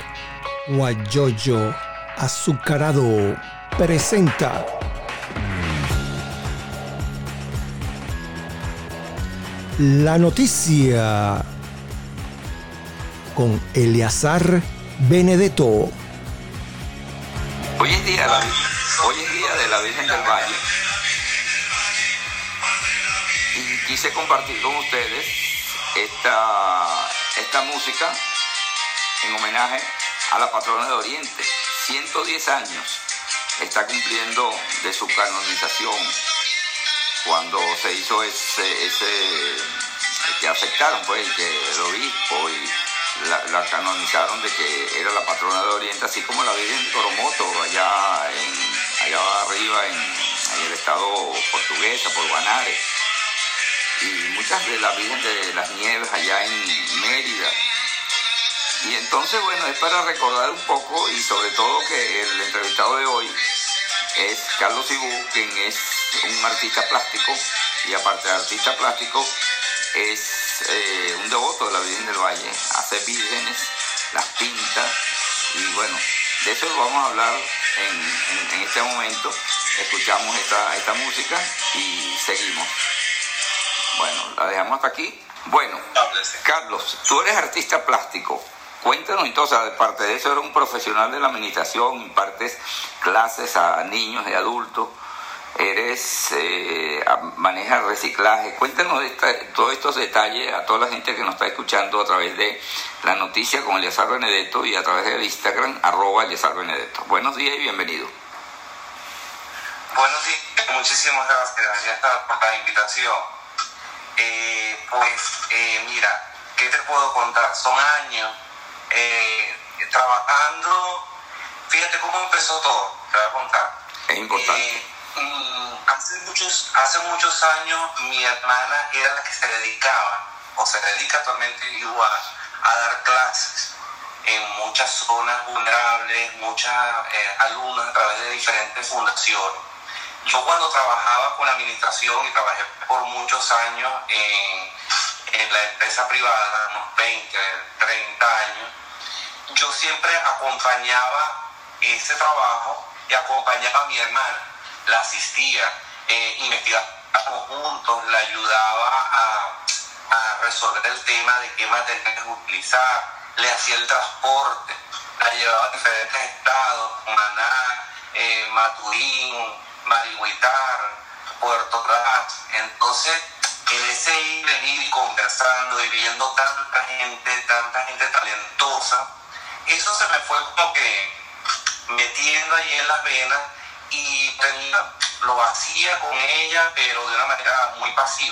Guayoyo Azucarado presenta la noticia con Eleazar Benedetto. Hoy es día de la Virgen del Valle y quise compartir con ustedes esta música en homenaje a la patrona de Oriente. 110 años está cumpliendo de su canonización, cuando se hizo que aceptaron pues que el obispo y la canonizaron de que era la patrona de Oriente, así como la Virgen de Coromoto allá arriba en el estado portuguesa, por Guanare, y muchas de la Virgen de las Nieves allá en Mérida. Y entonces, bueno, es para recordar un poco, y sobre todo que el entrevistado de hoy es Carlos Cibú, quien es un artista plástico, y aparte de artista plástico, es un devoto de la Virgen del Valle, hace vírgenes, las pinta, y bueno, de eso lo vamos a hablar en este momento. Escuchamos esta música y seguimos. Bueno, la dejamos hasta aquí. Bueno, Carlos, tú eres artista plástico. Cuéntanos entonces, aparte de eso, eres un profesional de la administración, impartes clases a niños y adultos, manejas reciclaje. Cuéntanos todos estos detalles a toda la gente que nos está escuchando a través de la noticia con Eleazar Benedetto y a través del Instagram, @Eleazar Benedetto. Buenos días y bienvenido. Buenos días, muchísimas gracias por la invitación. Mira, ¿qué te puedo contar? Son años trabajando. Fíjate cómo empezó todo, te voy a contar. Es importante. Hace muchos años mi hermana era la que se dedicaba, o se dedica actualmente igual, a dar clases en muchas zonas vulnerables, muchas alumnas a través de diferentes fundaciones. Yo cuando trabajaba con la administración y trabajé por muchos años en la empresa privada, unos 20, 30 años, yo siempre acompañaba ese trabajo y acompañaba a mi hermana, la asistía, investigábamos juntos, la ayudaba a resolver el tema de qué materiales utilizar, le hacía el transporte, la llevaba a diferentes estados, Maná, Maturín, Marihuitar, Puerto Ordaz. Entonces, en ese ir, venir y conversando y viendo tanta gente talentosa, eso se me fue como que metiendo ahí en las venas, y lo hacía con ella, pero de una manera muy pasiva.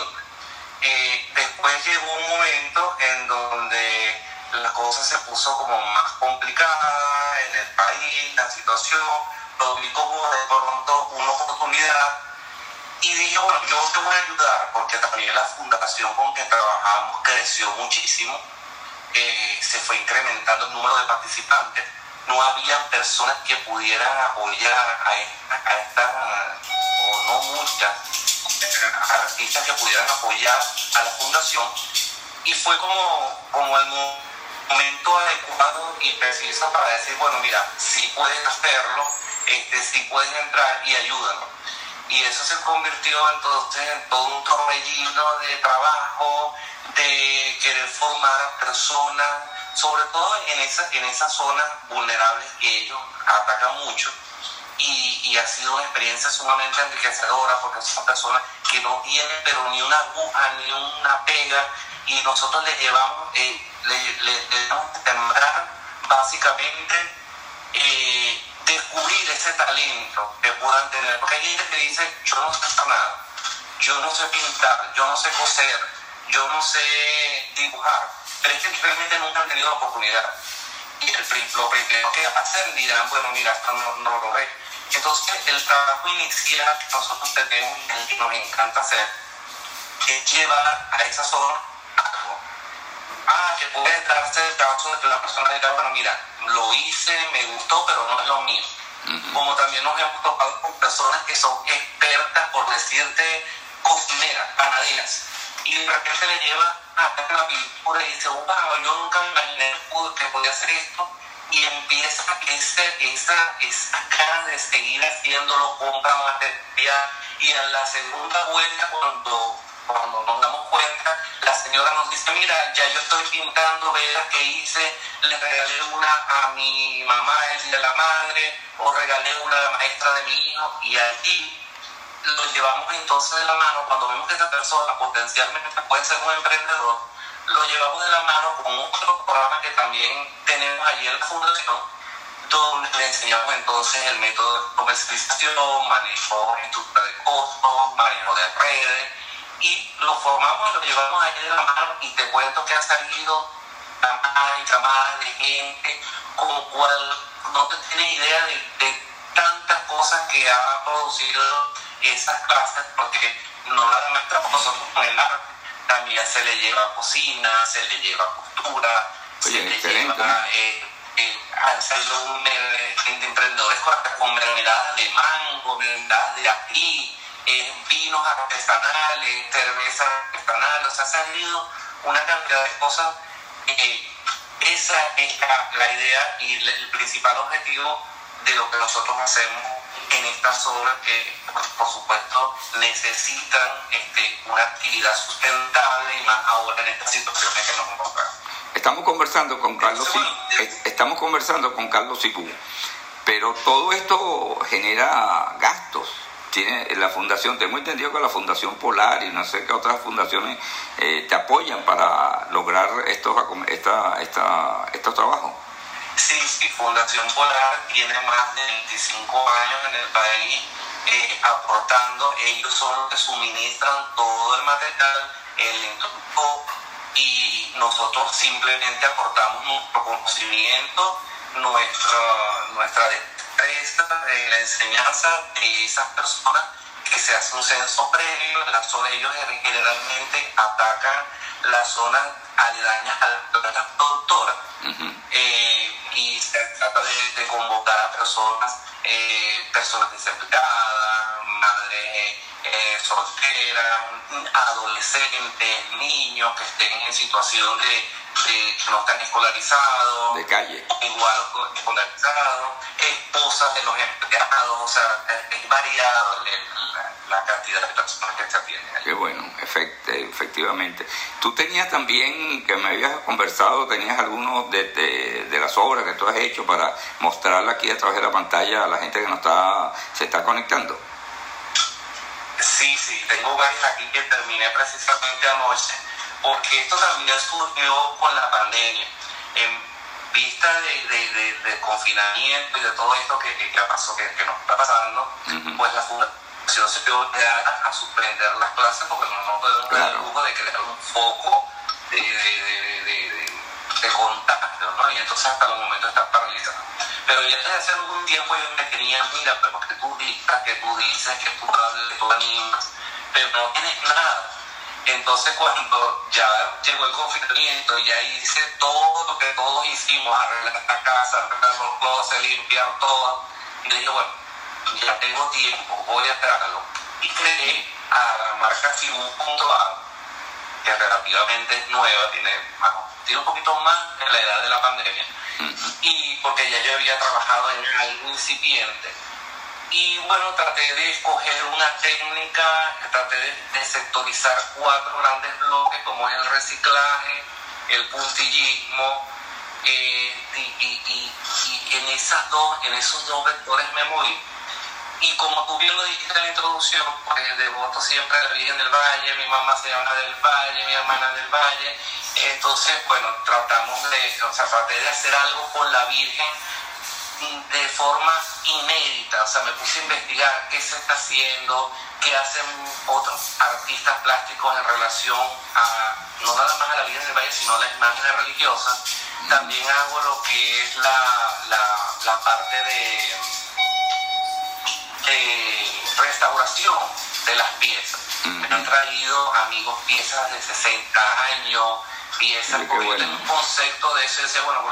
Después llegó un momento en donde la cosa se puso como más complicada en el país, la situación, lo vi como de pronto una oportunidad, y dije, bueno, yo te voy a ayudar, porque también la fundación con que trabajamos creció muchísimo, se fue incrementando el número de participantes, no había personas que pudieran apoyar a estas, o no muchas, artistas que pudieran apoyar a la fundación, y fue como el momento adecuado y preciso para decir, bueno, mira, si puedes hacerlo, si puedes entrar y ayúdanos. Y eso se convirtió entonces en todo un torbellino de trabajo, de querer formar a personas, sobre todo en esas zonas vulnerables que ellos atacan mucho, y ha sido una experiencia sumamente enriquecedora, porque son personas que no tienen pero ni una aguja, ni una pega, y nosotros les llevamos, le damos a sembrar básicamente, descubrir ese talento que puedan tener, porque hay gente que dice, yo no sé hacer nada, yo no sé pintar, yo no sé coser, yo no sé dibujar, pero es que realmente nunca han tenido la oportunidad, y lo primero que hacen dirán, bueno, mira, esto no lo logré. Entonces el trabajo inicial que nosotros tenemos y que nos encanta hacer es llevar a esa zona algo. Que puede darse el caso de que la persona diga, bueno, mira, lo hice, me gustó, pero no es lo mío. Como también nos hemos topado con personas que son expertas, por decirte, cocineras, panaderas, y de repente le lleva a la pintura y dice, wow, yo nunca me imaginé que podía hacer esto, y empieza esa ganas de seguir haciéndolo, compra material, y en la segunda vuelta, cuando nos damos cuenta, la señora nos dice, mira, ya yo estoy pintando velas que hice, le regalé una a mi mamá el día de la madre, o regalé una a la maestra de mi hijo, y allí lo llevamos entonces de la mano. Cuando vemos que esa persona potencialmente puede ser un emprendedor, lo llevamos de la mano con otro programa que también tenemos allí en la fundación, donde le enseñamos entonces el método de comercialización, manejo, estructura de costos, manejo de redes, y lo formamos y lo llevamos allí de la mano, y te cuento que han salido camadas y camadas de gente con cual no te tienes idea de tantas cosas que ha producido esas clases, porque no la demostramos nosotros con el arte, también se le lleva cocina, se le lleva costura, se le lleva han salido emprendedores con mermeladas de mango, mermeladas de ají, vinos artesanales, cervezas artesanales, o sea, ha salido una cantidad de cosas. Esa es la idea y el principal objetivo de lo que nosotros hacemos en estas obras, que por supuesto necesitan una actividad sustentable, y más ahora en estas situaciones que nos encontramos. Estamos conversando con Carlos Sicú, pero todo esto genera gastos. Tiene la fundación, tengo entendido que la Fundación Polar y no sé qué otras fundaciones te apoyan para lograr estos trabajos. Sí, Fundación Polar tiene más de 25 años en el país aportando. Ellos son los que suministran todo el material, el instructor, y nosotros simplemente aportamos nuestro conocimiento, nuestra destreza, la enseñanza de esas personas, que se hace un censo previo. Ellos generalmente atacan las zonas aledañas a las plantas productoras. Uh-huh. Y se trata de convocar a personas desempleadas, madres solteras, adolescentes, niños que estén en situación de que no están escolarizados, de calle, igual escolarizados, esposas de los empleados. O sea, es variado la cantidad de personas que se atienden. Qué bueno, efectivamente. Tú tenías también, que me habías conversado, tenías algunos de las obras que tú has hecho para mostrarla aquí a través de la pantalla a la gente que se está conectando. Sí, tengo varias aquí que terminé precisamente anoche, porque esto también surgió con la pandemia. En vista de confinamiento y de todo esto que pasó, que nos está pasando, uh-huh, pues la fundación se vio obligada a suspender las clases, porque no podemos dar el lujo de crear un foco de contagio, ¿no? Y entonces hasta los momentos está paralizado. Pero ya desde hace algún tiempo ellos me querían, mira, pero que tú dictas, que tú dices, que tú hablas, que tú animas, pero no tienes nada. Entonces cuando ya llegó el confinamiento, ya hice todo lo que todos hicimos, arreglar la casa, arreglar los closets, limpiar todo, y dije, bueno, ya tengo tiempo, voy a hacerlo. Y creé a la marca Fibu.a, que relativamente es nueva, tiene un poquito más en la edad de la pandemia, y porque ya yo había trabajado en algo incipiente. Y bueno, traté de escoger una técnica, traté de sectorizar 4 grandes bloques, como es el reciclaje, el puntillismo, y en esos dos vectores me moví. Y como tú bien lo dijiste en la introducción, pues devoto siempre a la Virgen del Valle, mi mamá se llama del Valle, mi hermana del Valle. Entonces, bueno, traté de hacer algo con la Virgen de forma inédita. O sea, me puse a investigar qué se está haciendo, qué hacen otros artistas plásticos en relación a, no nada más a la Virgen del Valle, sino a las imágenes religiosas. También hago lo que es la parte de restauración de las piezas. Me han traído amigos piezas de 60 años, piezas, porque yo tengo un concepto de eso. Decía, bueno,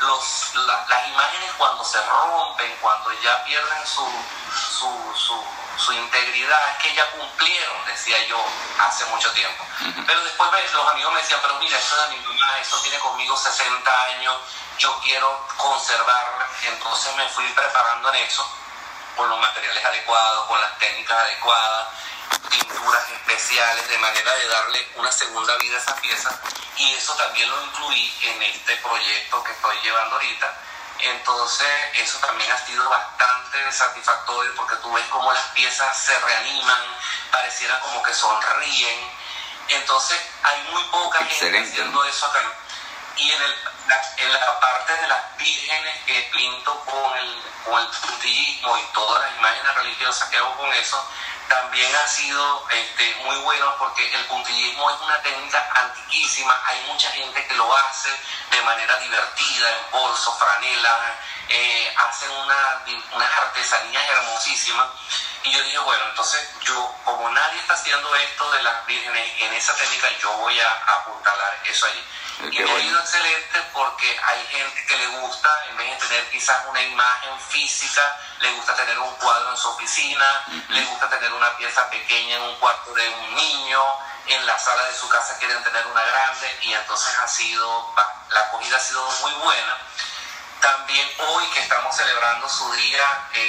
las imágenes cuando se rompen, cuando ya pierden su su integridad, es que ya cumplieron, decía yo hace mucho tiempo. Pero después los amigos me decían, pero mira, eso de mi mamá, eso tiene conmigo 60 años, yo quiero conservarla. Entonces me fui preparando en eso, con los materiales adecuados, con las técnicas adecuadas, pinturas especiales, de manera de darle una segunda vida a esa pieza, y eso también lo incluí en este proyecto que estoy llevando ahorita. Entonces eso también ha sido bastante satisfactorio, porque tú ves cómo las piezas se reaniman, pareciera como que sonríen. Entonces hay muy poca gente haciendo eso acá. Y en la parte de las vírgenes que pinto con el puntillismo y todas las imágenes religiosas que hago con eso, también ha sido muy bueno, porque el puntillismo es una técnica antiquísima. Hay mucha gente que lo hace de manera divertida, en bolsos, franelas, hacen unas artesanías hermosísimas. Y yo dije, bueno, entonces yo, como nadie está haciendo esto de las vírgenes en esa técnica, yo voy a apuntalar eso allí. Y me ha ido excelente, porque hay gente que le gusta, en vez de tener quizás una imagen física, le gusta tener un cuadro en su oficina, le gusta tener una pieza pequeña en un cuarto de un niño, en la sala de su casa quieren tener una grande, y entonces la acogida ha sido muy buena. También hoy, que estamos celebrando su día,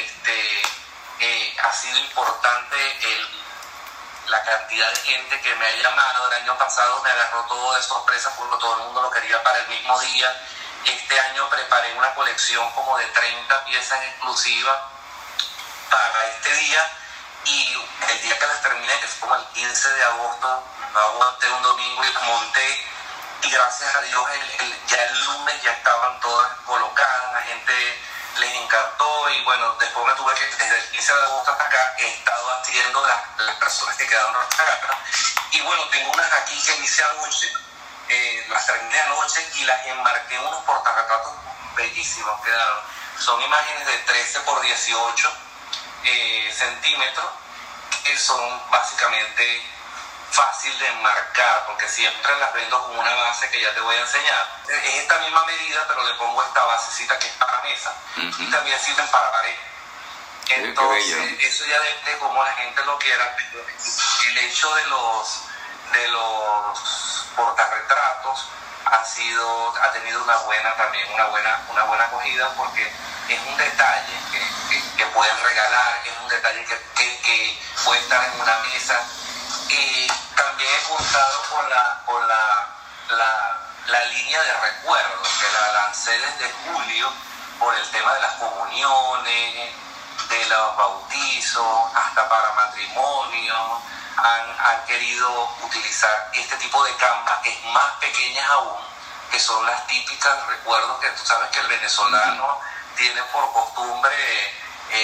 ha sido importante la cantidad de gente que me ha llamado. El año pasado me agarró todo de sorpresa, porque todo el mundo lo quería para el mismo día. Este año preparé una colección como de 30 piezas exclusivas para este día, y el día que las terminé, que fue como el 15 de agosto, no aguanté un domingo y monté, y gracias a Dios ya el lunes ya estaban todas colocadas, la gente les encantó. Y bueno, después me tuve que, desde el 15 de agosto hasta acá, he estado haciendo las personas que quedaron rezagadas. Y bueno, tengo unas aquí que hice anoche, las terminé anoche y las enmarqué en unos portarretratos bellísimos quedaron. Son imágenes de 13 por 18 centímetros, que son básicamente fácil de enmarcar, porque siempre las vendo con una base que ya te voy a enseñar. Es esta misma medida, pero le pongo esta basecita que es para mesa, y también sirven para pared. Entonces eso ya depende de cómo la gente lo quiera. El hecho de los portarretratos ha tenido una buena acogida, porque es un detalle que pueden regalar, es un detalle que puede estar en una mesa. También he contado con la línea de recuerdos, que la lancé desde julio, por el tema de las comuniones, de los bautizos, hasta para matrimonio. Han querido utilizar este tipo de canvas, más pequeñas aún, que son las típicas recuerdos, que tú sabes que el venezolano tiene por costumbre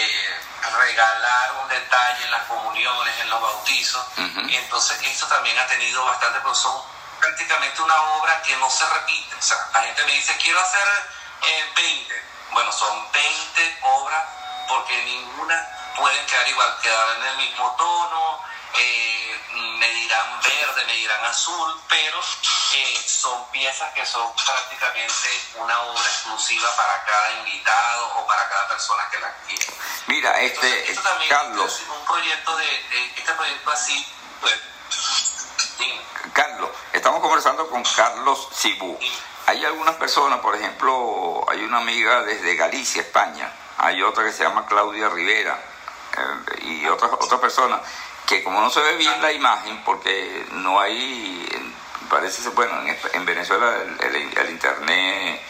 regalar un detalle en las comuniones, en los bautizos. Y entonces esto también ha tenido bastante, pero son prácticamente una obra que no se repite. O sea, la gente me dice, quiero hacer 20. Bueno, son 20 obras, porque ninguna pueden quedar igual, quedar en el mismo tono. Me dirán verde, me dirán azul, pero son piezas que son prácticamente una obra exclusiva para cada invitado o para cada persona que la quiera. Mira, Entonces, esto también Carlos, es un proyecto este proyecto así, pues, dime. Carlos, estamos conversando con Carlos Cibú. Hay algunas personas, por ejemplo, hay una amiga desde Galicia, España, hay otra que se llama Claudia Rivera, y otra persona que, como no se ve bien la imagen, porque no hay, parece, bueno, en Venezuela el internet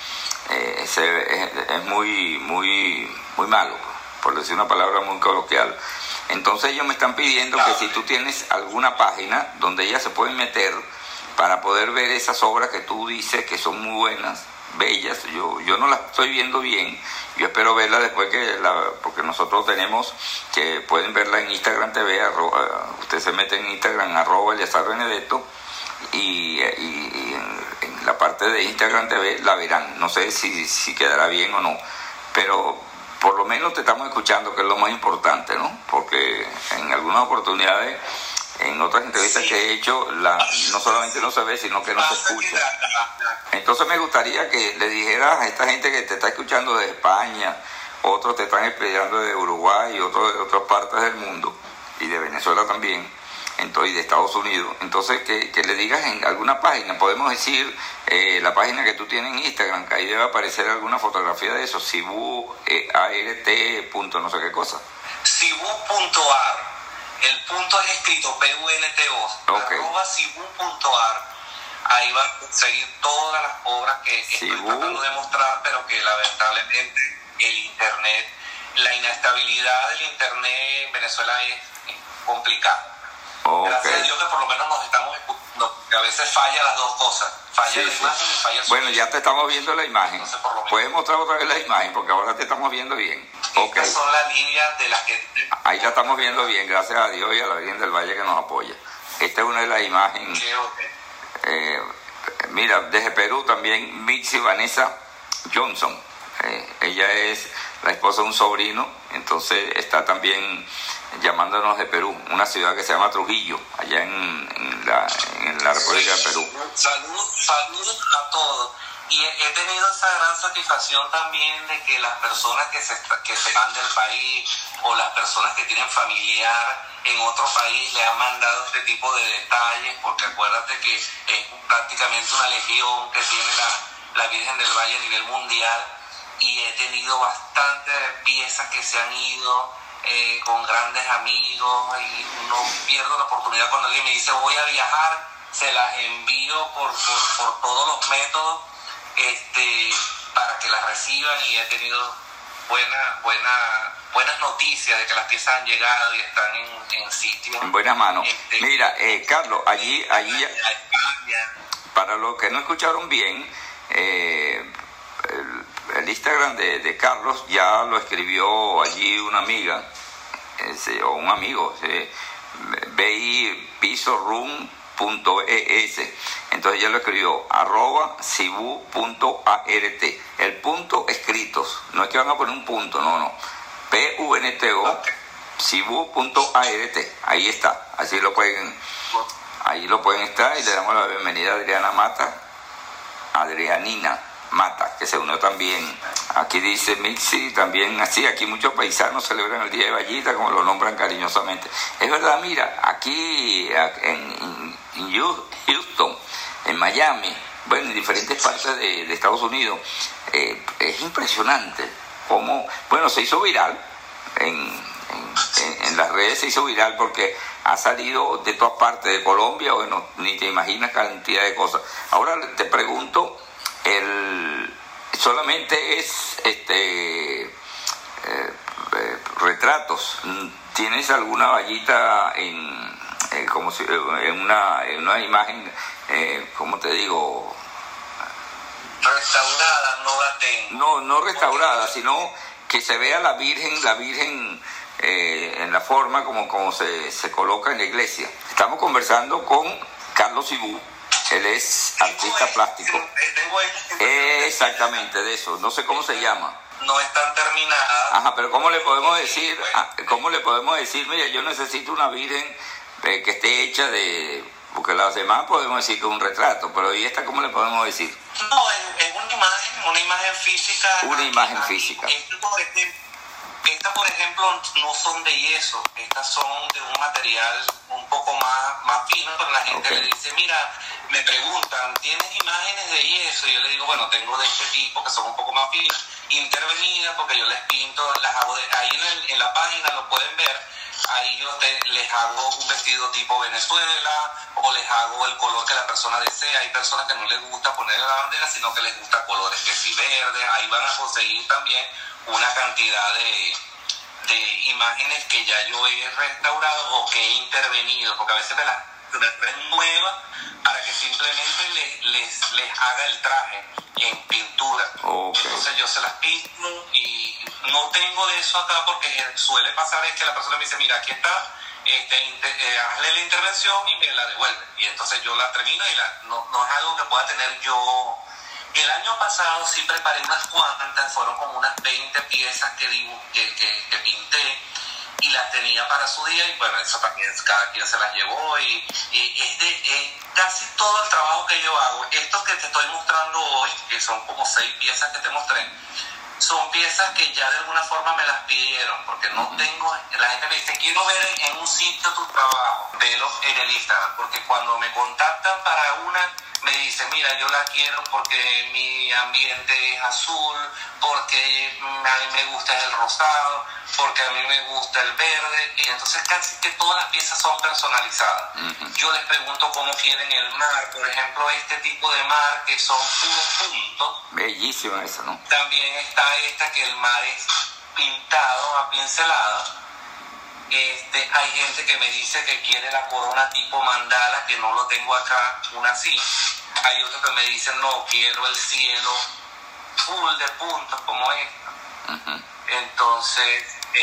es muy malo, por decir una palabra muy coloquial. Entonces ellos me están pidiendo que si tú tienes alguna página donde ellas se pueden meter para poder ver esas obras que tú dices que son muy buenas, bellas. Yo no las estoy viendo bien. Yo espero verla después, porque nosotros tenemos que pueden verla en Instagram TV. Usted se mete en Instagram, @EliazarBenedetto, y en la parte de Instagram TV la verán. No sé si quedará bien o no, pero por lo menos te estamos escuchando, que es lo más importante, ¿no? Porque en algunas oportunidades, en otras entrevistas que he hecho, no solamente no se ve, sino que no se escucha. Entonces me gustaría que le dijeras a esta gente que te está escuchando de España otros te están esperando de Uruguay y otros de otras partes del mundo, y de Venezuela también, entonces, y de Estados Unidos. Entonces, que le digas en alguna página, podemos decir la página que tú tienes en Instagram, que ahí debe aparecer alguna fotografía de eso, Cibú, ART, punto no sé qué cosa. Cibú.ar, el punto es escrito PUNTO, okay. @cibú.ar. Ahí van a conseguir todas las obras que estoy tratando de mostrar, pero que lamentablemente el internet, la inestabilidad del internet en Venezuela es complicada. Okay. Gracias a Dios que por lo menos nos estamos escuchando, que a veces falla las dos cosas, falla la imagen y falla el sonido. Bueno, ya te estamos viendo la imagen. Entonces, por lo menos, puedes mostrar otra vez la imagen, porque ahora te estamos viendo bien. Estas son las líneas de las que... Ahí la estamos viendo bien, gracias a Dios y a la Virgen del Valle que nos apoya. Esta es una de las imágenes. Mira, desde Perú también Mitzi Vanessa Johnson. Ella es la esposa de un sobrino, entonces está también llamándonos de Perú, una ciudad que se llama Trujillo, allá en la República de Perú. Saludos a todos. Y he tenido esa gran satisfacción también de que las personas que se van del país, o las personas que tienen familiar en otro país, le han mandado este tipo de detalles, porque acuérdate que es prácticamente una legión que tiene la Virgen del Valle a nivel mundial, y he tenido bastantes piezas que se han ido con grandes amigos, y no pierdo la oportunidad cuando alguien me dice voy a viajar, se las envío por todos los métodos para que las reciban, y he tenido buenas noticias de que las piezas han llegado y están en sitios. En buenas manos. Mira, Carlos, allí para los que no escucharon bien, el Instagram de Carlos ya lo escribió allí una amiga, o un amigo, bipisorum.es. Entonces ya lo escribió @cibú.art, el punto escritos, no es que van a poner un punto, no, PUNTO, cibú.art, ahí está, ahí lo pueden estar, y le damos la bienvenida a Adrianina Mata, que se unió también. Aquí dice Mixi también, así, aquí muchos paisanos celebran el Día de Vallita, como lo nombran cariñosamente. Es verdad, mira, aquí en Houston, en Miami, bueno, en diferentes partes de Estados Unidos, es impresionante cómo, bueno, se hizo viral, en las redes se hizo viral porque ha salido de todas partes de Colombia, bueno, ni te imaginas cantidad de cosas. Ahora te pregunto, solamente es retratos. ¿Tienes alguna vallita en una imagen, cómo te digo? Restaurada, no la tengo. No restaurada, sino que se vea la Virgen en la forma como se coloca en la iglesia. Estamos conversando con Carlos Cibú. Él es artista plástico. Exactamente, de eso. No sé cómo se llama. No están terminadas. Ajá, pero ¿cómo le podemos decir? Mira, yo necesito una virgen que esté hecha de... Porque las demás podemos decir que es un retrato, pero ¿y esta cómo le podemos decir? No, es una imagen física. Una imagen física. Estas, por ejemplo, no son de yeso, estas son de un material un poco más fino, pero la gente le dice, mira, me preguntan, ¿tienes imágenes de yeso? Y yo le digo, bueno, tengo de este tipo que son un poco más finas, intervenidas, porque yo les pinto, las hago ahí en la página lo pueden ver, ahí yo les hago un vestido tipo Venezuela, o les hago el color que la persona desea. Hay personas que no les gusta poner la bandera, sino que les gusta colores que sí verdes. Ahí van a conseguir también una cantidad de imágenes que ya yo he restaurado o que he intervenido, porque a veces me las traen nuevas para que simplemente les haga el traje en pintura. Entonces yo se las pinto, y no tengo de eso acá, porque suele pasar es que la persona me dice, mira, aquí está, hazle la intervención y me la devuelve, y entonces yo la termino y no es algo que pueda tener yo. El año pasado sí preparé unas cuantas, fueron como unas 20 piezas que pinté, y las tenía para su día, y bueno, eso también cada quien se las llevó, y casi todo el trabajo que yo hago, estos que te estoy mostrando hoy, que son como 6 piezas que te mostré, son piezas que ya de alguna forma me las pidieron, porque no tengo, la gente me dice, quiero ver en un sitio tu trabajo, velo en el Instagram, porque cuando me contactan para una, me dicen, mira, yo la quiero porque mi ambiente es azul, porque a mí me gusta el rosado, porque a mí me gusta el verde, y entonces casi que todas las piezas son personalizadas. Yo les pregunto cómo quieren el mar, por ejemplo, este tipo de mar que son puros puntos. Bellísima esa, ¿no? También está esta que el mar es pintado a pincelada. Hay gente que me dice que quiere la corona tipo mandala, que no lo tengo acá, una así. Hay otros que me dicen, no, quiero el cielo full de puntos como esta. Entonces,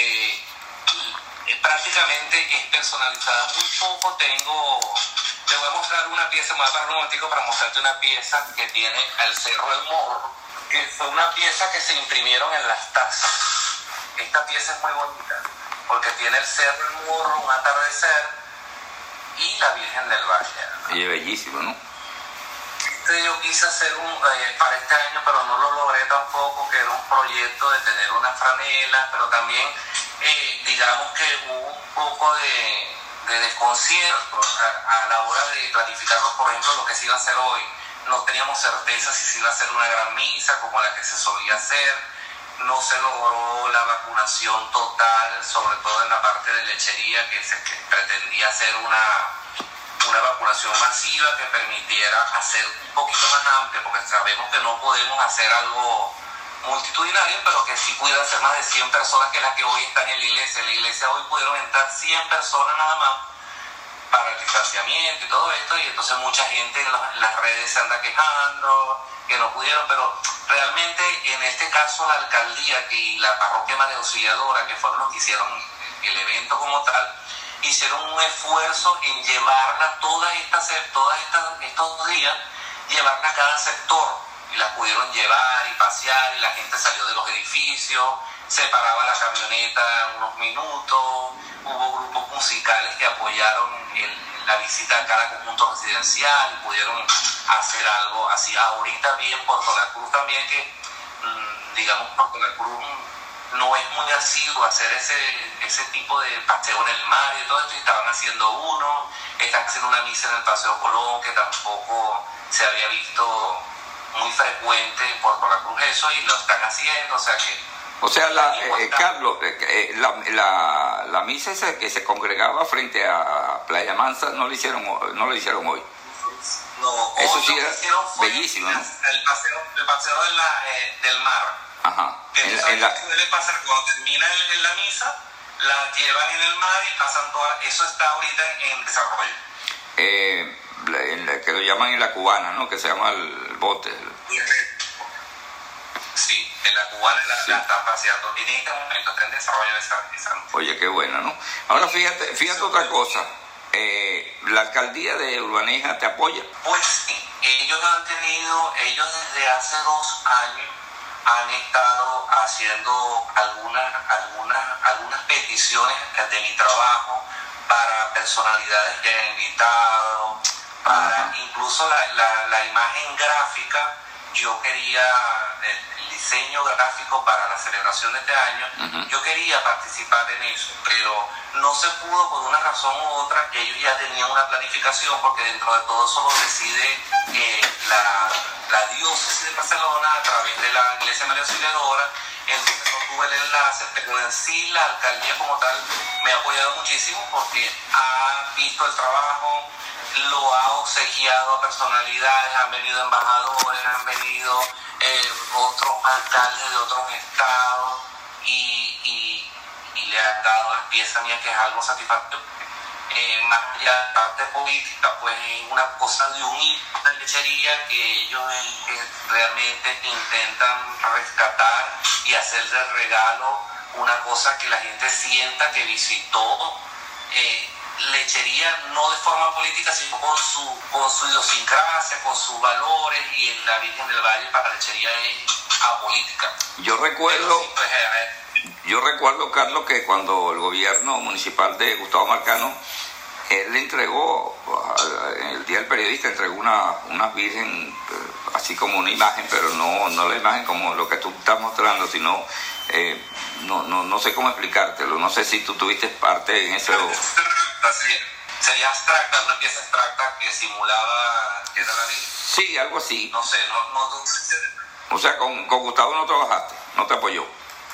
prácticamente es personalizada. Muy poco tengo. Te voy a mostrar una pieza, me voy a parar un momentico para mostrarte una pieza que tiene el Cerro del Morro, que fue una pieza que se imprimieron en las tazas. Esta pieza es muy bonita, porque tiene el Cerro del Morro, un atardecer y la Virgen del Valle. Y es bellísimo, ¿no? Yo quise hacer para este año, pero no lo logré tampoco, que era un proyecto de tener una franela, pero también digamos que hubo un poco de desconcierto a la hora de planificarlo. Por ejemplo, lo que se iba a hacer hoy, no teníamos certeza si se iba a hacer una gran misa como la que se solía hacer, no se logró la vacunación total, sobre todo en la parte de lechería, que pretendía hacer una vacunación masiva que permitiera hacer un poquito más amplio, porque sabemos que no podemos hacer algo multitudinario, pero que sí pudiera ser más de 100 personas, que es la que hoy están en la iglesia. En la iglesia hoy pudieron entrar 100 personas nada más para el distanciamiento y todo esto, y entonces mucha gente en las redes se anda quejando que no pudieron, pero realmente en este caso la alcaldía y la parroquia María Auxiliadora, que fueron los que hicieron el evento como tal, hicieron un esfuerzo en llevarla estos días, llevarla a cada sector, y la pudieron llevar y pasear, y la gente salió de los edificios, se paraba la camioneta unos minutos, hubo grupos musicales que apoyaron la visita a cada conjunto residencial y pudieron hacer algo así. Ahorita vi en Puerto La Cruz también que, digamos, Puerto La Cruz no es muy asiduo hacer ese tipo de paseo en el mar y todo esto, y estaban haciendo uno, están haciendo una misa en el Paseo Colón, que tampoco se había visto muy frecuente en Puerto La Cruz eso, y lo están haciendo, o sea que... O sea, Carlos, la misa esa que se congregaba frente a Playa Mansa no lo hicieron hoy. No, eso sí era bellísimo, ¿no? El paseo del mar. Ajá. Que suele pasar cuando termina la misa, la llevan en el mar y pasan todas. Eso está ahorita en desarrollo. Que lo llaman en la Cubana, ¿no? Que se llama el bote. Sí, en la Cubana la están paseando. En este momento está en desarrollo esa. Oye, qué buena, ¿no? Ahora fíjate otra cosa. ¿La alcaldía de Urbaneja te apoya? Pues sí, ellos desde hace 2 años han estado haciendo algunas peticiones de mi trabajo para personalidades que han invitado, para incluso la imagen gráfica. Yo quería el diseño gráfico para la celebración de este año. Yo quería participar en eso, pero no se pudo por una razón u otra. Ellos ya tenían una planificación, porque dentro de todo eso lo decide la diócesis de Barcelona a través de la Iglesia María Auxiliadora. Entonces no tuve el enlace, pero en sí la alcaldía como tal me ha apoyado muchísimo, porque ha visto el trabajo, lo ha obsequiado a personalidades, han venido embajadores, han venido otros alcaldes de otros estados y le han dado las piezas mías, que es algo satisfactorio. Más allá de la parte política, pues es una cosa de unir la lechería, que ellos realmente intentan rescatar y hacer de regalo una cosa que la gente sienta que visitó lechería, no de forma política, sino con su idiosincrasia, con sus valores, y en la Virgen del Valle para lechería es apolítica. Yo recuerdo, Carlos, que cuando el gobierno municipal de Gustavo Marcano, él le entregó, en el Día del Periodista, entregó una virgen así como una imagen, pero no la imagen como lo que tú estás mostrando, sino no sé cómo explicártelo. No sé si tú tuviste parte en eso. Así sería abstracta, una pieza abstracta que simulaba que era la vida. Sí, algo así. No sé, no. O sea, con Gustavo no trabajaste, no te apoyó.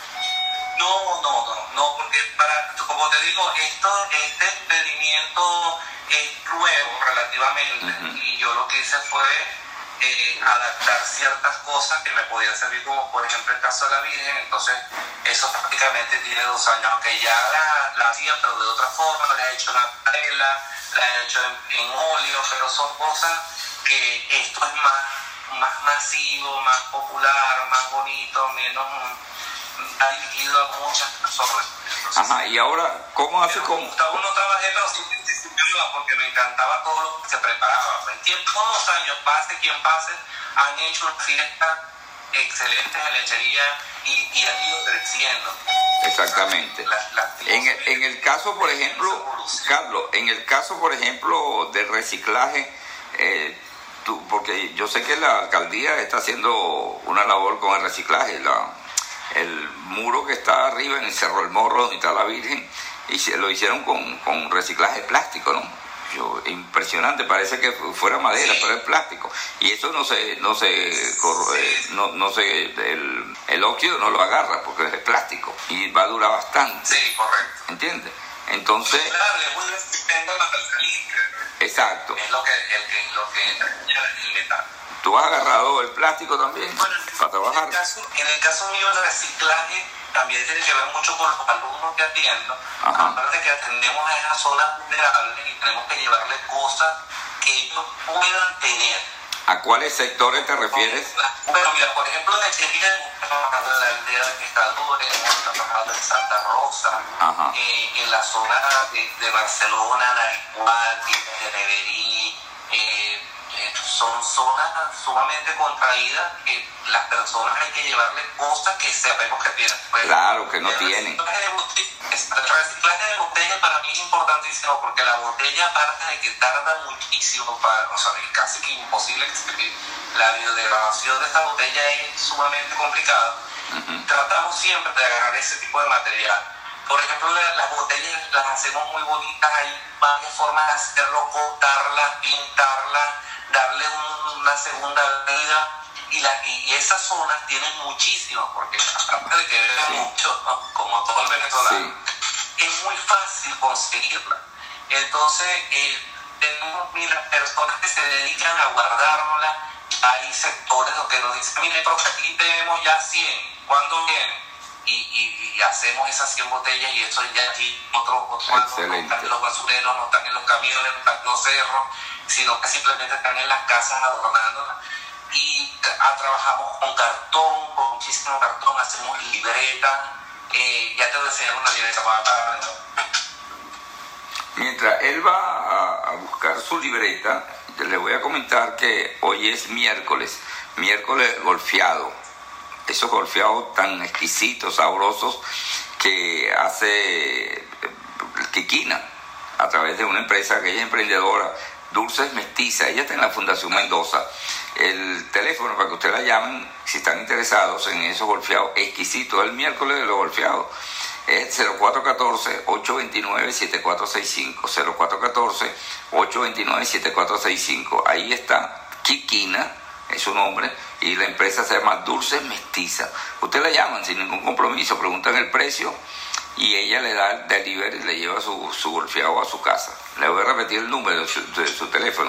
No, porque como te digo, este experimento es nuevo relativamente, y yo lo que hice fue adaptar ciertas cosas que me podían servir, como por ejemplo el caso de la Virgen. Entonces eso prácticamente tiene 2 años, aunque ya la hacía, pero de otra forma, la he hecho en acuarela, la he hecho en óleo, pero son cosas que esto es más masivo, más popular, más bonito, menos ha dirigido a muchas personas. Entonces, ajá, y ahora, ¿cómo hace con...? Gustavo no trabajé, pero sí participaba porque me encantaba todo lo que se preparaba. Todos los años, pase quien pase, han hecho una fiesta excelente en lechería y han ido creciendo. Exactamente. En el caso, por ejemplo, Carlos, en el caso, por ejemplo, del reciclaje, porque yo sé que la alcaldía está haciendo una labor con el reciclaje. El muro que está arriba en el Cerro del Morro, donde está la Virgen, y lo hicieron con reciclaje plástico, ¿no? Impresionante, parece que fuera madera, pero es plástico. Y eso el óxido no lo agarra porque es plástico y va a durar bastante. Sí, correcto. ¿Entiendes? Entonces... Claro, es muy resistente a la alcalina. Exacto. Es lo que entra en el metal. ¿Tú has agarrado el plástico también para trabajar? En el caso mío, el reciclaje también tiene que ver mucho con los alumnos que atiendo. Ajá. Aparte de que atendemos a esas zonas vulnerables y tenemos que llevarles cosas que ellos puedan tener. ¿A cuáles sectores te refieres? Bueno, mira, por ejemplo, en Lechería, estamos trabajando en la aldea de Pescadores, estamos trabajando en Santa Rosa, en la zona de Barcelona, Naricual, de Neverí. Son zonas sumamente contraídas que las personas hay que llevarles cosas que sabemos que tienen. Pues, claro, que no tienen. El reciclaje de botella para mí es importantísimo porque la botella, aparte de que tarda muchísimo, casi que imposible, la biodegradación de esta botella es sumamente complicada. Tratamos siempre de agarrar ese tipo de material. Por ejemplo, las botellas las hacemos muy bonitas, hay varias formas de hacerlo: cortarlas, pintarlas, darle una segunda vida, y esas zonas tienen muchísimas, porque aparte de que beben mucho, ¿no?, como todo el venezolano, es muy fácil conseguirla. Entonces tenemos personas que se dedican a guardárnosla. Hay sectores donde nos dicen: mire, profe, aquí tenemos ya 100, ¿cuándo vienen? Y hacemos esas 100 botellas, y eso ya aquí otros no están en los basureros, no están en los camiones, no están en los cerros, sino que simplemente están en las casas adornándolas. Y trabajamos con cartón, con muchísimo cartón, hacemos libretas. Ya te voy a enseñar una libreta para... Mientras él va a buscar su libreta, le voy a comentar que hoy es miércoles golfeado. Esos golfeados tan exquisitos, sabrosos, que hace Kikina a través de una empresa que ella es emprendedora, Dulces Mestiza. Ella está en la Fundación Mendoza. El teléfono para que ustedes la llamen si están interesados en esos golfeados exquisitos, el miércoles de los golfeados, es 0414-829-7465, 0414-829-7465. Ahí está Kikina, es su nombre, y la empresa se llama Dulces Mestiza. Ustedes la llaman sin ningún compromiso, preguntan el precio y ella le da el delivery y le lleva su golfeado a su casa. Le voy a repetir el número de su teléfono: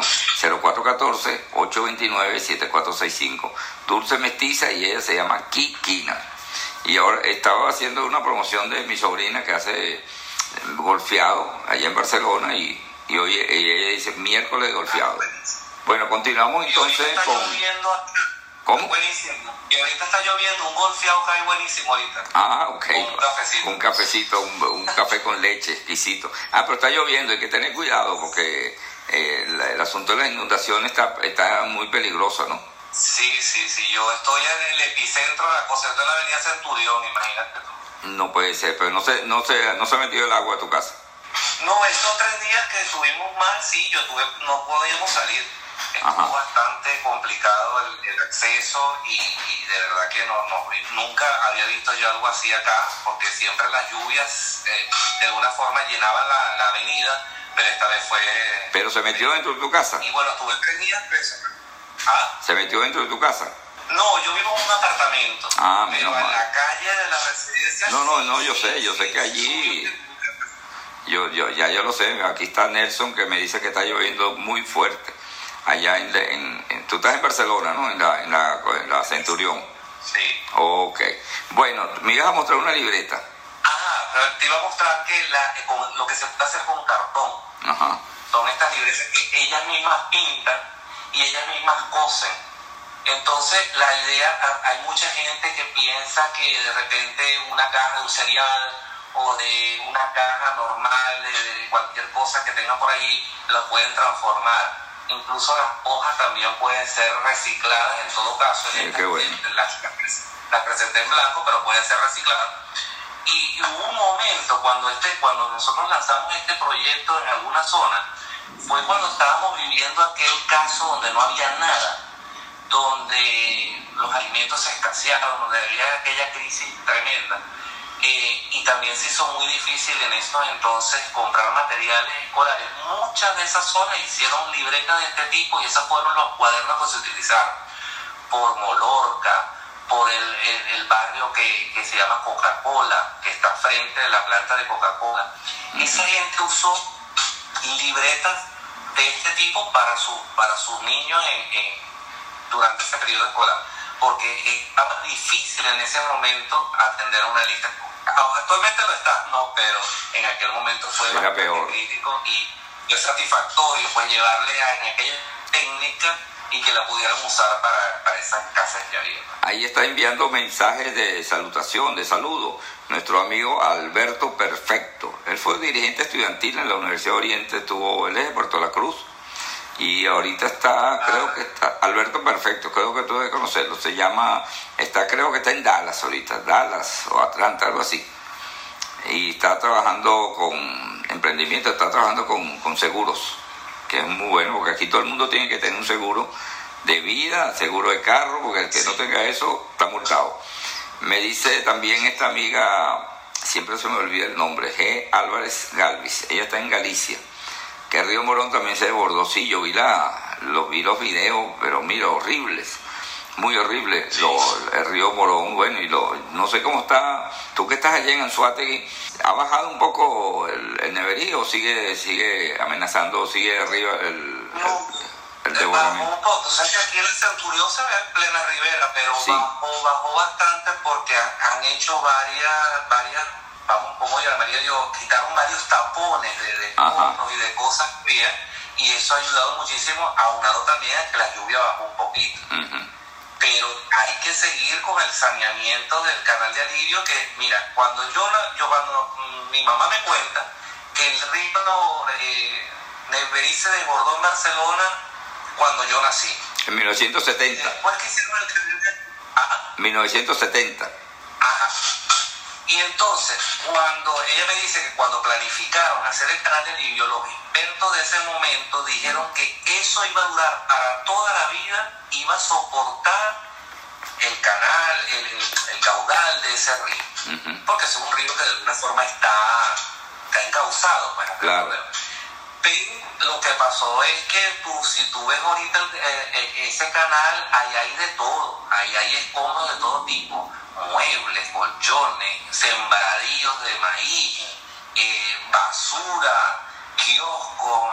0414-829-7465. Dulce Mestiza, y ella se llama Kikina. Y ahora estaba haciendo una promoción de mi sobrina que hace golfeado allá en Barcelona, y hoy ella dice miércoles de golfeado. Bueno, continuamos entonces con... ¿Cómo? Buenísimo. Y ahorita está lloviendo, un golfeado cae buenísimo ahorita. Ah, ok. Un cafecito. Un café con leche exquisito. Pero está lloviendo, hay que tener cuidado porque el asunto de las inundaciones está muy peligroso, ¿no? Sí. Yo estoy en el epicentro de la cosa, estoy en la avenida Centurión, imagínate tú. No puede ser, pero no se ha metido el agua a tu casa. No, esos 3 días que estuvimos mal, sí, no podíamos salir. Estuvo bastante complicado el acceso y de verdad que nunca había visto yo algo así acá, porque siempre las lluvias de alguna forma llenaban la avenida, pero esta vez fue... ¿Pero se metió dentro de tu casa? Y bueno, estuve 3 días preso. ¿Se metió dentro de tu casa? No, yo vivo en un apartamento, pero en la calle de la residencia... No, yo sé que allí... Yo lo sé, aquí está Nelson que me dice que está lloviendo muy fuerte. Allá tú estás en Barcelona, ¿no? En la Centurión. Sí. Ok. Bueno, me ibas a mostrar una libreta. Te iba a mostrar que lo que se puede hacer con cartón. Ajá. Son estas libretas que ellas mismas pintan y ellas mismas cosen. Entonces, la idea, hay mucha gente que piensa que de repente una caja de un cereal o de una caja normal de cualquier cosa que tengan por ahí, la pueden transformar. Incluso las hojas también pueden ser recicladas en todo caso. Qué bueno. Las presenté en blanco, pero pueden ser recicladas. Y hubo un momento cuando nosotros lanzamos este proyecto en alguna zona, fue cuando estábamos viviendo aquel caso donde no había nada, donde los alimentos se escasearon, donde había aquella crisis tremenda. Y también se hizo muy difícil en estos entonces comprar materiales escolares. Muchas de esas zonas hicieron libretas de este tipo y esos fueron los cuadernos que se utilizaron. Por Molorca, por el barrio que se llama Coca-Cola, que está frente de la planta de Coca-Cola. Esa gente usó libretas de este tipo para sus niños durante ese periodo escolar, porque estaba difícil en ese momento atender una lista. Actualmente lo está, no, pero en aquel momento fue bastante crítico y es satisfactorio pues llevarle en aquella técnica y que la pudieran usar para esas casas que había. Ahí está enviando mensajes de salutación, de saludo, nuestro amigo Alberto Perfecto. Él fue dirigente estudiantil en la Universidad de Oriente, él es de Puerto La Cruz. Y ahorita creo que está, Alberto Perfecto, creo que tú debes conocerlo, creo que está en Dallas ahorita, Dallas o Atlanta, algo así. Y está trabajando con emprendimiento, está trabajando con seguros, que es muy bueno, porque aquí todo el mundo tiene que tener un seguro de vida, seguro de carro, porque el que no tenga eso está multado. Me dice también esta amiga, siempre se me olvida el nombre, G. Álvarez Galvis, ella está en Galicia, que el río Morón también se desbordó. Sí, yo vi los videos, pero mira, horribles, muy horribles. El río Morón, bueno, no sé cómo está, tú que estás allá en Anzoátegui, ¿ha bajado un poco el neverío o sigue amenazando, sigue arriba el desbordamiento? Bajó un poco, o sea que aquí el Centurión se ve en plena ribera, pero sí. bajó bastante porque han hecho varias como llamaría yo, quitaron varios tapones de y de cosas frías, y eso ha ayudado muchísimo, aunado también a que la lluvia bajó un poquito. Pero hay que seguir con el saneamiento del canal de alivio, que mira, cuando mi mamá me cuenta que el río Neverí se desbordó en Barcelona cuando yo nací. En 1970. Después que hicieron el canal de... 1970. Ajá. Y entonces, cuando ella me dice que cuando planificaron hacer el canal de alivio, los expertos de ese momento dijeron que eso iba a durar para toda la vida, iba a soportar el canal, el caudal de ese río. Porque es un río que de alguna forma está encauzado. Bueno, claro. Pero lo que pasó es que si tú ves ahorita ese canal, ahí hay de todo, ahí hay escombros de todo tipo, muebles, colchones, sembradíos de maíz, basura, kioscos,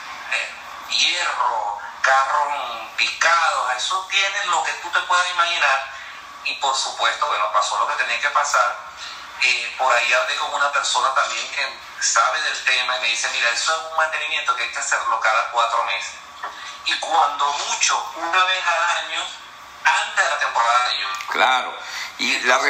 hierro, carros picados, eso tiene lo que tú te puedas imaginar. Y por supuesto, bueno, pasó lo que tenía que pasar. Por ahí hablé con una persona también que sabe del tema y me dice, mira, eso es un mantenimiento que hay que hacerlo cada 4 meses. Y cuando mucho, una vez al año, antes de la temporada de lluvia. Claro, y la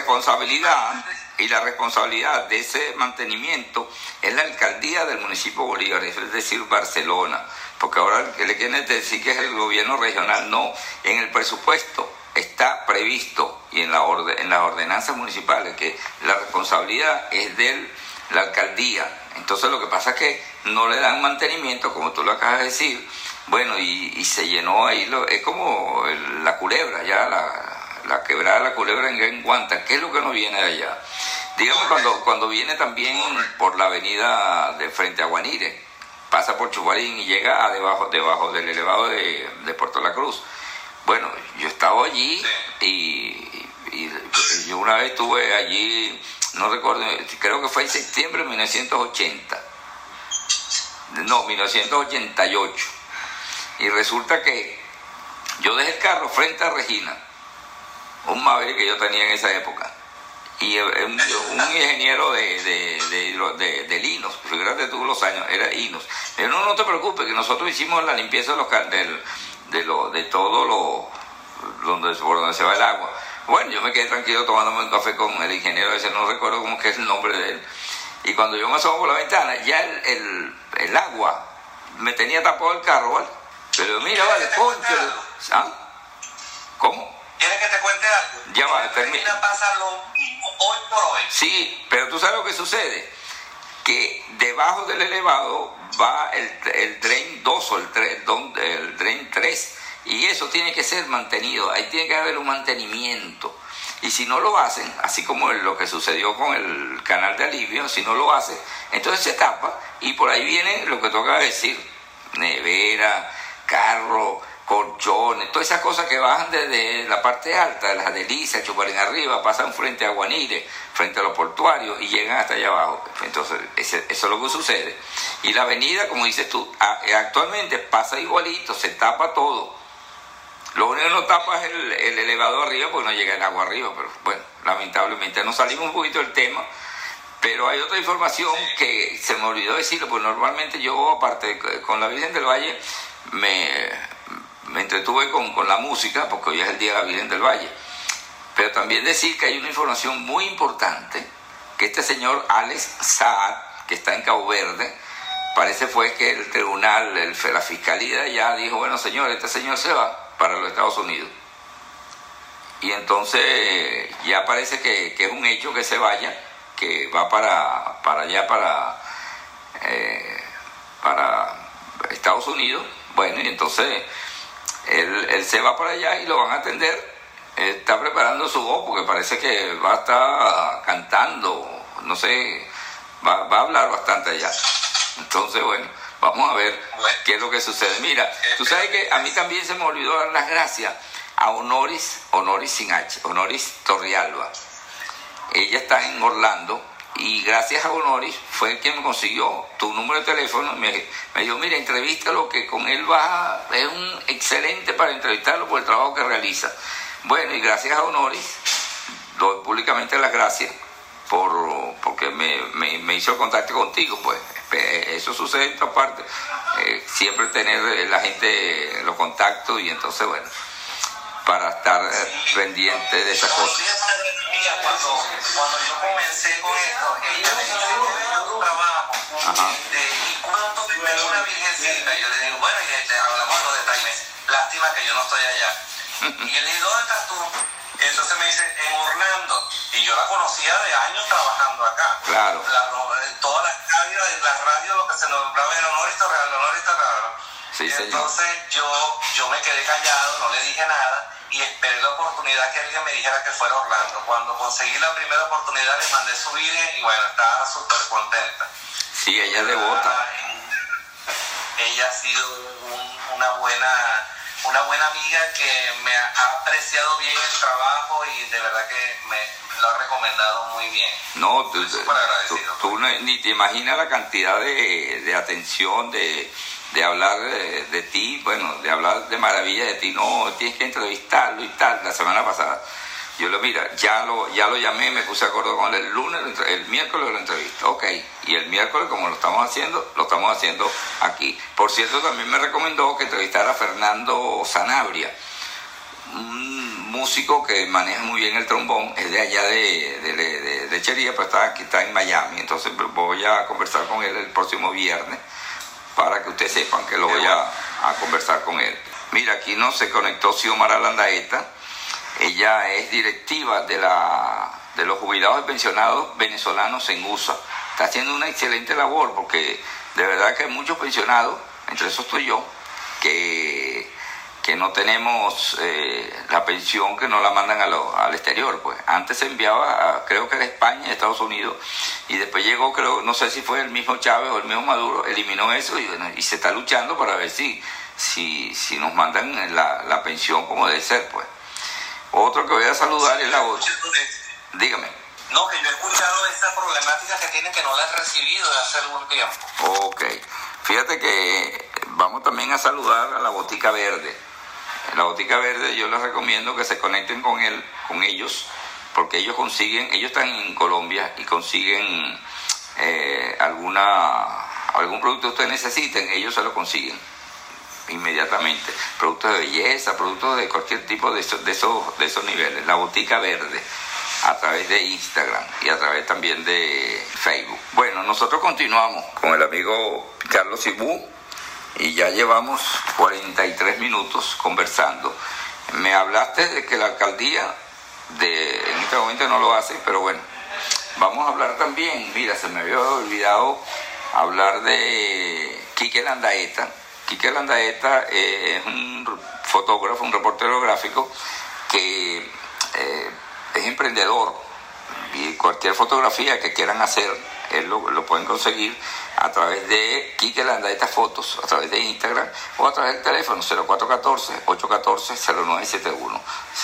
responsabilidad de ese mantenimiento es la alcaldía del municipio Bolívar, es decir, Barcelona, porque ahora le quieren decir que es el gobierno regional. No, en el presupuesto está previsto y en las ordenanzas municipales que la responsabilidad es de la alcaldía. Entonces lo que pasa es que no le dan mantenimiento, como tú lo acabas de decir, Bueno, y se llenó ahí, es como la Culebra, ya la quebrada de la Culebra en Guanta. ¿Qué es lo que no viene de allá? Dígame, cuando viene también por la avenida de frente a Guanire, pasa por Chubarín y llega a debajo del elevado de Puerto La Cruz. Bueno, yo estaba allí y yo una vez estuve allí, no recuerdo, creo que fue en septiembre de 1988. Y resulta que yo dejé el carro frente a Regina, un Maverick que yo tenía en esa época, y un ingeniero de Linos, fíjate tú los años, era Inos. Pero no te preocupes, que nosotros hicimos la limpieza de todo por donde se va el agua. Bueno, yo me quedé tranquilo tomándome un café con el ingeniero ese, no recuerdo cómo que es el nombre de él. Y cuando yo me asomo por la ventana, ya el agua me tenía tapado el carro, ¿vale? Pero mira, vale, poncho. ¿Ah? ¿Cómo? ¿Quieres que te cuente algo? Ya va, termina. Pasa lo mismo hoy por hoy. Sí, pero tú sabes lo que sucede, que debajo del elevado va el tren 2 o el tren 3, y eso tiene que ser mantenido, ahí tiene que haber un mantenimiento. Y si no lo hacen, así como lo que sucedió con el canal de alivio, si no lo hacen, entonces se tapa y por ahí viene lo que toca decir, nevera, carro, colchones, todas esas cosas que bajan desde la parte alta, de las Delicias, Chuparín arriba, pasan frente a Guanire, frente a los portuarios y llegan hasta allá abajo. Entonces, eso es lo que sucede. Y la avenida, como dices tú, actualmente pasa igualito, se tapa todo. Lo único que no tapa es el elevador arriba, porque no llega el agua arriba, pero bueno, lamentablemente nos salimos un poquito del tema. Pero hay otra información que se me olvidó decirlo, pues normalmente yo, aparte, con la Virgen del Valle, me entretuve con la música, porque hoy es el día de la Virgen del Valle. Pero también decir que hay una información muy importante, que este señor Alex Saad, que está en Cabo Verde, parece fue que el tribunal, la fiscalía ya dijo, bueno señor, este señor se va para los Estados Unidos. Y entonces ya parece que es un hecho que se vaya, que va para allá, para Estados Unidos. Bueno, y entonces él se va para allá y lo van a atender. Está preparando su voz porque parece que va a estar cantando, no sé, va a hablar bastante allá. Entonces, bueno, vamos a ver qué es lo que sucede. Mira, tú sabes que a mí también se me olvidó dar las gracias a Honoris sin H, Honoris Torrialba. Ella está en Orlando y gracias a Honoris fue el que me consiguió tu número de teléfono. Me dijo, mira, entrevístalo, que con él es un excelente para entrevistarlo por el trabajo que realiza. Bueno, y gracias a Honoris, doy públicamente las gracias porque me hizo el contacto contigo, pues. Eso sucede en todas partes, siempre tener la gente los contactos, y entonces bueno, para estar pendiente de esas cosas. Cuando yo comencé con esto, ella me dice que yo tu trabajo, y cuánto me pega una virgencita, y yo le digo, bueno, y hablamos de los detalles, lástima que yo no estoy allá. Y yo le digo, ¿dónde estás tú? Entonces me dice, en Orlando. Y yo la conocía de años trabajando acá. Claro. Todas las radios, lo que se nombraba era Honoris Torrialba. Sí, señor. Entonces yo me quedé callado, no le dije nada, y esperé la oportunidad que alguien me dijera que fuera a Orlando. Cuando conseguí la primera oportunidad, le mandé su video y bueno, estaba súper contenta. Sí, ella es devota. Ella ha sido una buena amiga que me ha apreciado bien el trabajo y de verdad que me lo ha recomendado muy bien. No, tú ni te imaginas la cantidad de atención, de hablar de ti, bueno, de hablar de maravilla de ti. No, tienes que entrevistarlo y tal. La semana pasada yo ya lo llamé, me puse de acuerdo con él el lunes, el miércoles lo entrevista, ok, y el miércoles, como lo estamos haciendo aquí. Por cierto, también me recomendó que entrevistara a Fernando Sanabria, un músico que maneja muy bien el trombón, es de allá de Lechería, pero está en Miami. Entonces voy a conversar con él el próximo viernes, para que ustedes sepan que lo voy a conversar con él. Mira, aquí nos se conectó Xiomara Landaeta. Ella es directiva de los jubilados y pensionados venezolanos en USA. Está haciendo una excelente labor, porque de verdad que hay muchos pensionados, entre esos estoy yo, que no tenemos la pensión, que no la mandan al exterior. Pues antes se enviaba, creo que de España, Estados Unidos, y después llegó, creo, no sé si fue el mismo Chávez o el mismo Maduro, eliminó eso, y bueno, y se está luchando para ver si nos mandan la pensión como debe ser, pues. Otro que voy a saludar es la otra. Dígame. No, que yo he escuchado esa problemática que tienen, que no la han recibido de hace algún tiempo. Ok. Fíjate que vamos también a saludar a la Botica Verde. La Botica Verde yo les recomiendo que se conecten con ellos, porque ellos están en Colombia y consiguen algún producto que ustedes necesiten, ellos se lo consiguen inmediatamente. Productos de belleza, productos de cualquier tipo de esos niveles. La Botica Verde, a través de Instagram y a través también de Facebook. Bueno, nosotros continuamos con el amigo Carlos Cibú y ya llevamos 43 minutos conversando. Me hablaste de que la alcaldía en este momento no lo hace, pero bueno, vamos a hablar también. Mira, se me había olvidado hablar de Quique Landaeta. Quique Landaeta es un fotógrafo, un reportero gráfico que es emprendedor, y cualquier fotografía que quieran hacer, él lo pueden conseguir a través de Quique Landaeta Fotos, a través de Instagram o a través del teléfono 0414-814-0971.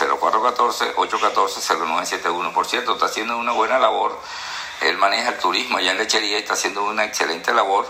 0414-814-0971. Por cierto, está haciendo una buena labor. Él maneja el turismo allá en Lechería y está haciendo una excelente labor.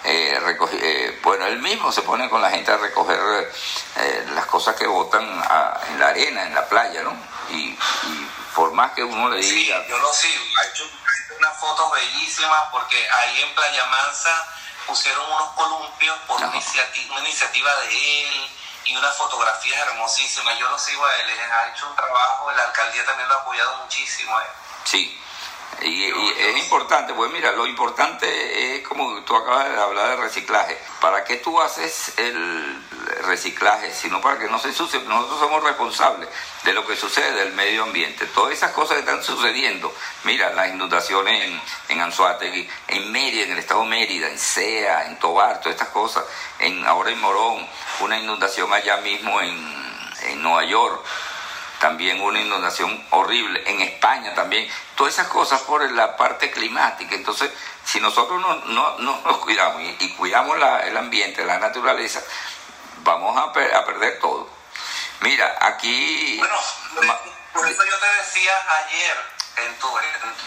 Bueno, él mismo se pone con la gente a recoger las cosas que botan en la arena, en la playa, ¿no? Y por más que uno le diga... Sí, yo lo sigo. Ha hecho unas fotos bellísimas, porque ahí en Playa Mansa pusieron unos columpios por una iniciativa de él, y unas fotografías hermosísimas. Yo lo sigo a él, ha hecho un trabajo, la alcaldía también lo ha apoyado muchísimo. Sí. Y es importante, pues mira, lo importante es, como tú acabas de hablar, de reciclaje. ¿Para qué tú haces el reciclaje? Sino para que no se ensucie. Nosotros somos responsables de lo que sucede del medio ambiente. Todas esas cosas que están sucediendo, mira, las inundaciones en Anzoátegui, en Mérida, en el estado de Mérida, en Sea, en Tobar, todas estas cosas, ahora en Morón, una inundación allá mismo en Nueva York. También una inundación horrible en España también. Todas esas cosas por la parte climática. Entonces, si nosotros no nos cuidamos y cuidamos el ambiente, la naturaleza, vamos a perder todo. Mira, aquí... Bueno, por eso yo te decía ayer, en tu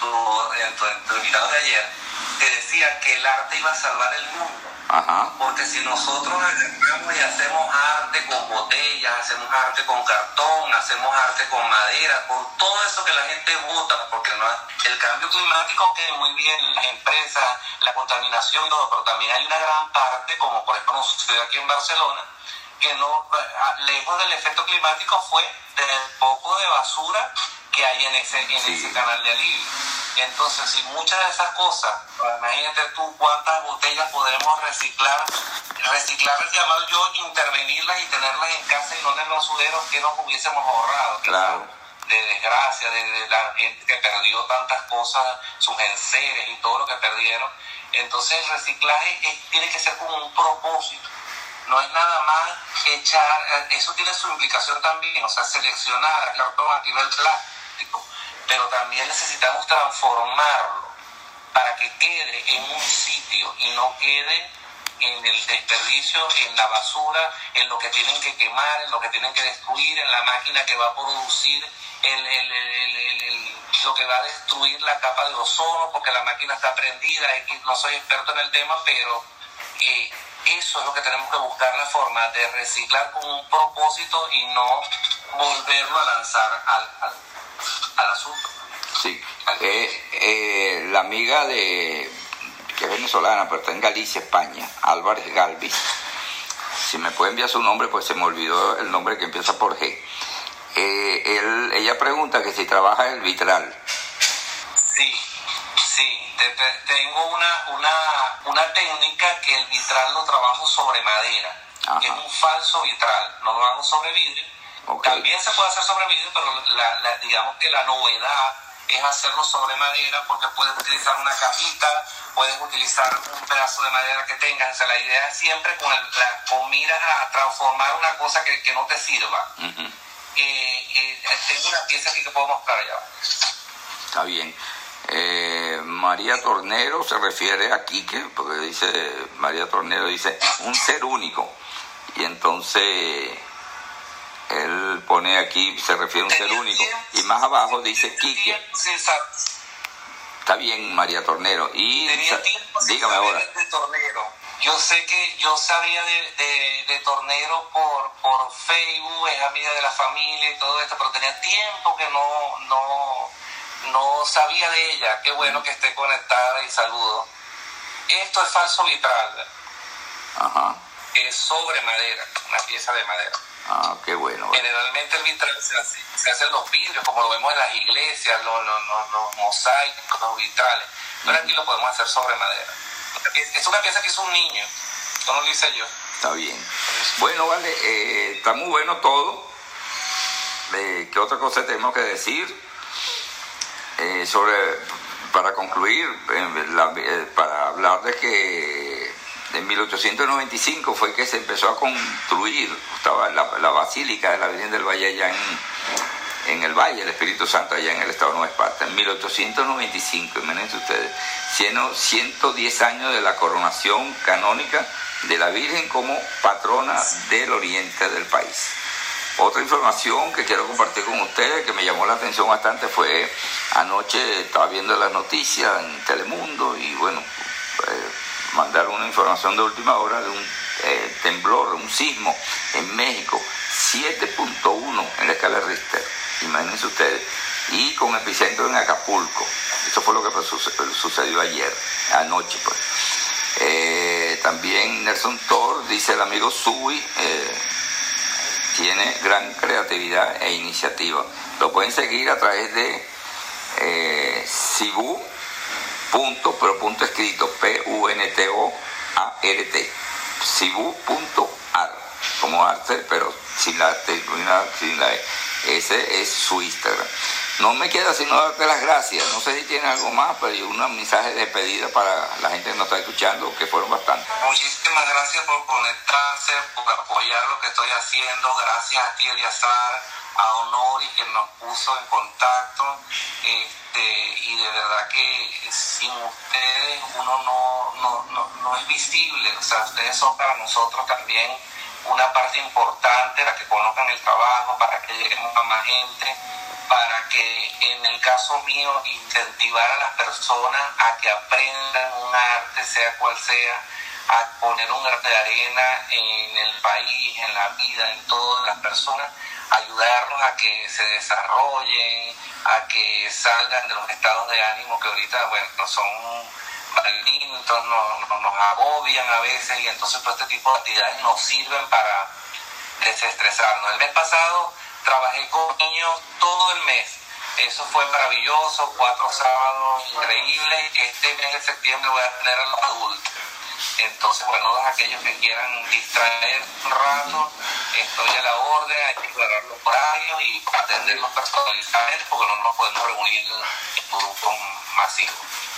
invitado de ayer, te decía que el arte iba a salvar el mundo. Ajá. Porque si nosotros agarramos y hacemos arte con botellas, hacemos arte con cartón, hacemos arte con madera, con todo eso que la gente bota, porque el cambio climático, que muy bien, las empresas, la contaminación y todo, pero también hay una gran parte, como por ejemplo sucedió aquí en Barcelona, que no, lejos del efecto climático, fue del poco de basura que hay en ese canal de alivio. Entonces, si muchas de esas cosas, imagínate tú cuántas botellas podremos reciclar, llamado yo, intervenirlas y tenerlas en casa y no en los basureros, que nos hubiésemos ahorrado. Claro. De desgracia, de la gente que perdió tantas cosas, sus enseres y todo lo que perdieron. Entonces, el reciclaje tiene que ser como un propósito. No es nada más echar, eso tiene su implicación también, o sea, seleccionar el cartón a nivel plástico, pero también necesitamos transformarlo para que quede en un sitio y no quede en el desperdicio, en la basura, en lo que tienen que quemar, en lo que tienen que destruir, en la máquina que va a producir lo que va a destruir la capa de ozono, porque la máquina está prendida. No soy experto en el tema, pero eso es lo que tenemos que buscar, la forma de reciclar con un propósito y no volverlo a lanzar al asunto. Sí, la amiga que es venezolana, pero está en Galicia, España, Álvarez Galvis, si me puede enviar su nombre, pues se me olvidó el nombre que empieza por G. Ella pregunta que si trabaja el vitral. Sí, tengo una técnica que el vitral lo trabajo sobre madera. Ajá. Que es un falso vitral, no lo hago sobre vidrio. Okay. También se puede hacer sobre vidrio, pero digamos que la novedad es hacerlo sobre madera, porque puedes utilizar una cajita, puedes utilizar un pedazo de madera que tengas. O sea, la idea es siempre con miras a transformar una cosa que no te sirva. Uh-huh. Tengo una pieza aquí que puedo mostrar ya. Está bien. María Tornero se refiere a Quique, porque dice, María Tornero dice, un ser único. Y entonces él pone aquí, se refiere a un ser único. Y más abajo dice Quique. Está bien, María Tornero. Y dígame ahora. De Tornero. Yo sé que yo sabía de Tornero por Facebook, es amiga de la familia y todo esto, pero tenía tiempo que no sabía de ella. Qué bueno que esté conectada y saludo. Esto es falso vitral. Ajá. Es sobre madera, una pieza de madera. Ah, qué bueno. Generalmente el vitral se hacen los vidrios, como lo vemos en las iglesias, los mosaicos, los vitrales. Pero aquí lo podemos hacer sobre madera. Es una pieza que hizo un niño, eso no lo hice yo. Está bien. Bueno, vale, está muy bueno todo. ¿Qué otra cosa tenemos que decir? Para concluir, para hablar de que en 1895 fue que se empezó a construir, estaba la Basílica de la Virgen del Valle allá en el Valle, el Espíritu Santo, allá en el estado de Nueva Esparta, en 1895, imagínense ustedes, 110 años de la coronación canónica de la Virgen como patrona del oriente del país. Otra información que quiero compartir con ustedes, que me llamó la atención bastante, fue anoche estaba viendo las noticias en Telemundo y bueno, mandaron una información de última hora de un temblor, un sismo en México, 7.1 en la escala Richter, imagínense ustedes, y con epicentro en Acapulco. Eso fue lo que sucedió anoche pues. También Nelson Thor, dice el amigo Sui, tiene gran creatividad e iniciativa. Lo pueden seguir a través de Sibu, punto escrito, Puntoart, Sibu.art, como arte, pero sin la E. Ese es su Instagram. No me queda sino darte las gracias. No sé si tienen algo más, pero un mensaje de despedida para la gente que nos está escuchando, que fueron bastantes. Muchísimas gracias por conectarse, por apoyar lo que estoy haciendo. Gracias a ti, Eliazar, a Honori, que nos puso en contacto. Y de verdad que sin ustedes uno no es visible. O sea, ustedes son para nosotros también una parte importante para que conozcan el trabajo, para que lleguemos a más gente, para que en el caso mío incentivar a las personas a que aprendan un arte, sea cual sea, a poner un grano de arena en el país, en la vida, en todas las personas, ayudarlos a que se desarrollen, a que salgan de los estados de ánimo que ahorita, bueno, son malditos, nos agobian a veces, y entonces todo este tipo de actividades nos sirven para desestresarnos. El mes pasado trabajé con niños todo el mes. Eso fue maravilloso, 4 sábados increíbles. Este mes de septiembre voy a tener a los adultos. Entonces, bueno, todos aquellos que quieran distraer un rato, estoy a la orden, hay que cuadrar los horarios y atenderlos personalizadamente porque no nos podemos reunir en grupos masivos.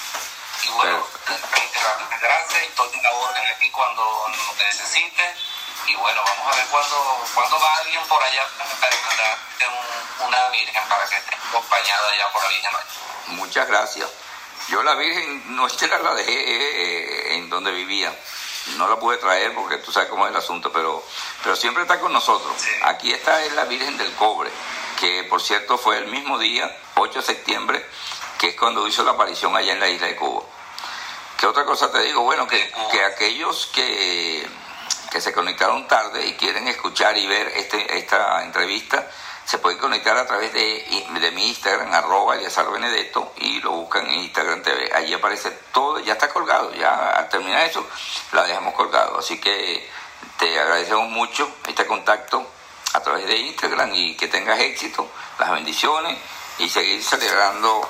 Y bueno, reiterar las gracias, estoy a la orden aquí cuando nos necesiten. Y bueno, vamos a ver cuándo va alguien por allá para mandarte una virgen para que esté acompañada allá por la Virgen. Muchas gracias. Yo la Virgen nuestra la dejé en donde vivía. No la pude traer porque tú sabes cómo es el asunto, pero siempre está con nosotros. Sí. Aquí está es la Virgen del Cobre, que por cierto fue el mismo día, 8 de septiembre, que es cuando hizo la aparición allá en la isla de Cuba. ¿Qué otra cosa te digo? Bueno, que aquellos que se conectaron tarde y quieren escuchar y ver esta entrevista, se pueden conectar a través de mi Instagram, @EliazarBenedetto, y lo buscan en Instagram TV. Allí aparece todo, ya está colgado, ya al terminar eso la dejamos colgado. Así que te agradecemos mucho este contacto a través de Instagram y que tengas éxito, las bendiciones y seguir celebrando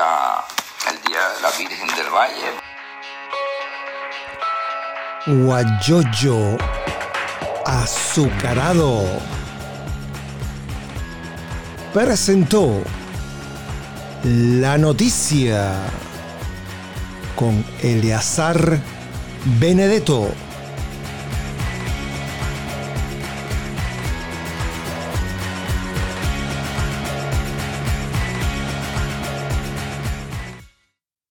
el Día de la Virgen del Valle. Guayoyo azucarado presentó La noticia con Eleazar Benedetto.